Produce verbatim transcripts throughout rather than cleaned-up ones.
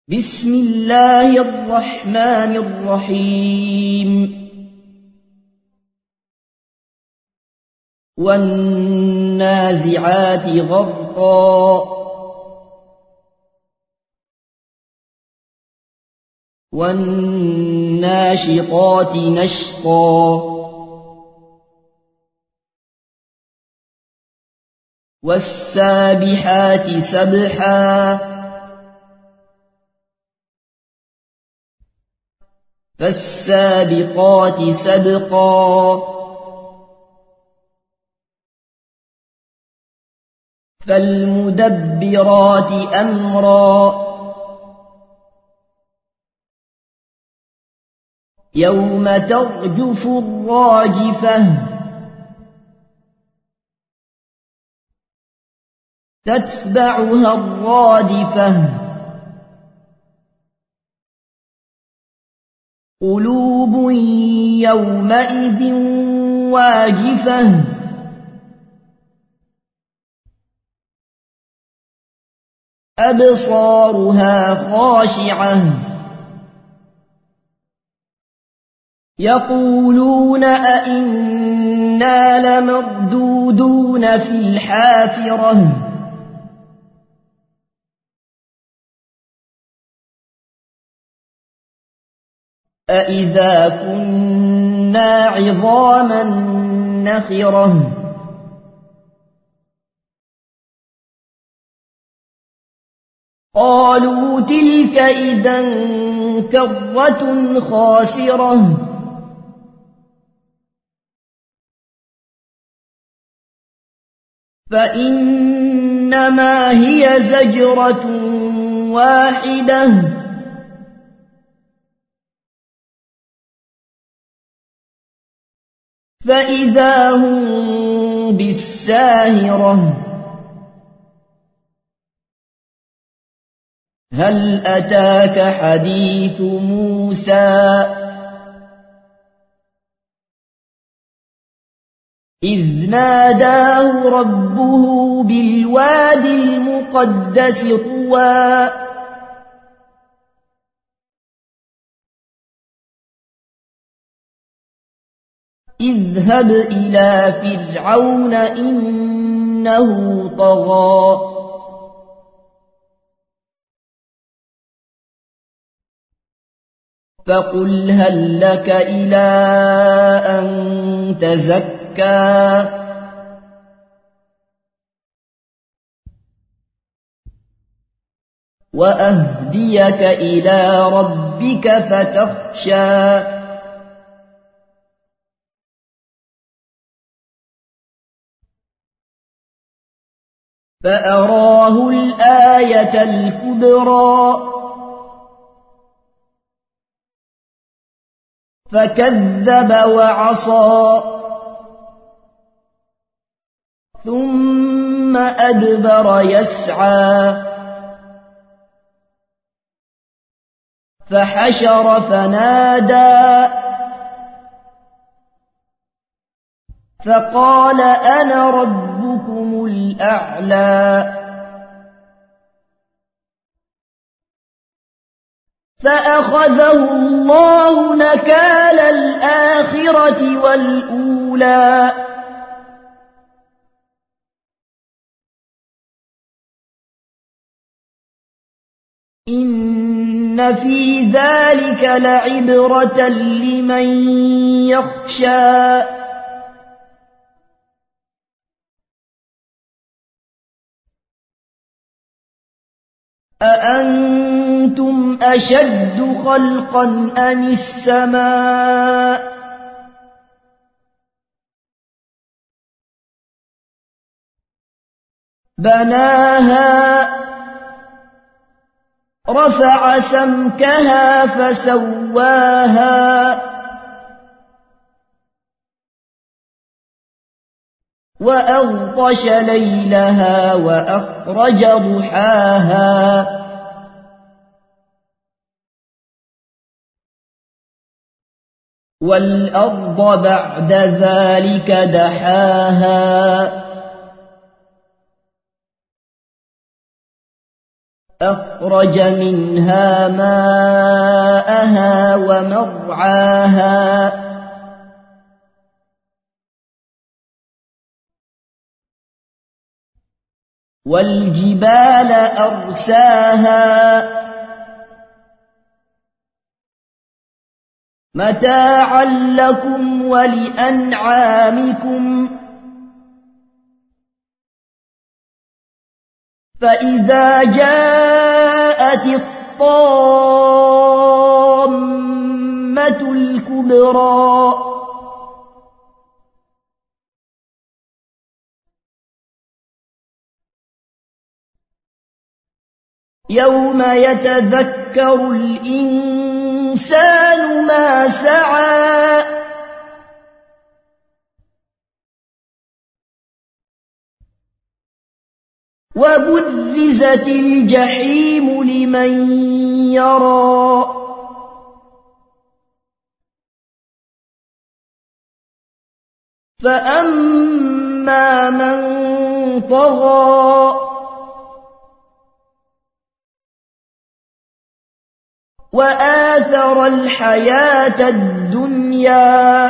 بسم الله الرحمن الرحيم والنازعات غرقا والناشطات نشطا والسابحات سبحا فالسابقات سبقا فالمدبرات أمرا يوم ترجف الراجفة تتبعها الرادفة قلوب يومئذ واجفة أبصارها خاشعة يقولون أئنا لمردودون في الحافرة أإذا كنا عظاما نخرة قالوا تلك إذا كرة خاسرة فإنما هي زجرة واحدة فإذا هم بالساهرة هل أتاك حديث موسى إذ ناداه ربه بالوادي المقدس طوى اذهب إلى فرعون إنه طغى فقل هل لك إلى أن تزكى وأهديك إلى ربك فتخشى فأراه الآية الكبرى فكذب وعصى ثم أدبر يسعى فحشر فنادى فقال أنا ربكم الأعلى فأخذه الله نكال الآخرة والأولى إن في ذلك لعبرة لمن يخشى أأنتم أشد خلقا أم السماء بناها رفع سمكها فسواها وأغطش ليلها وأخرج ضحاها والأرض بعد ذلك دحاها أخرج منها ماءها ومرعاها والجبال أرساها متاعا لكم ولأنعامكم فإذا جاءت الطامة الكبرى يوم يتذكر الإنسان ما سعى وبرزت الجحيم لمن يرى فأما من طغى وآثر الحياة الدنيا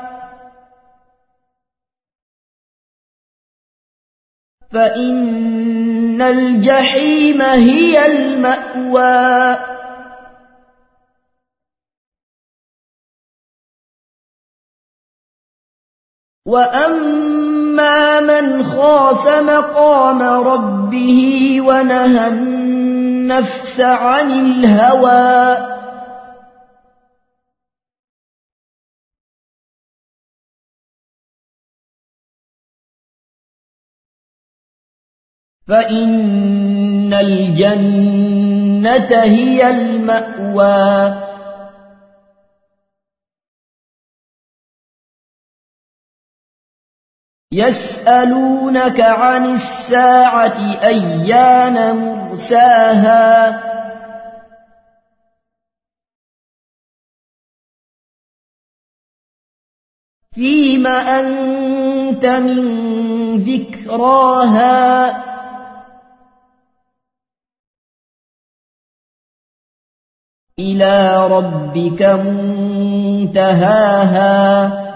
فإن الجحيم هي المأوى وأما من خاف مقام ربه ونهى النفس عن الهوى فإن الجنة هي المأوى يسألونك عن الساعة أيان مرساها فيم أنت من ذكراها إلى ربك منتهاها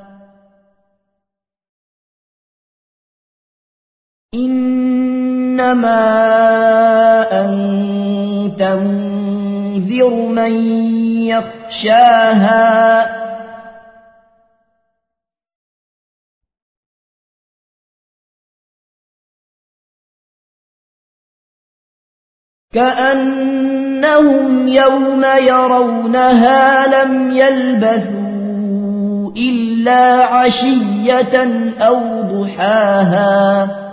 إنما أنت منذر من يخشاها كأنهم يوم يرونها لم يلبثوا إلا عشية أو ضحاها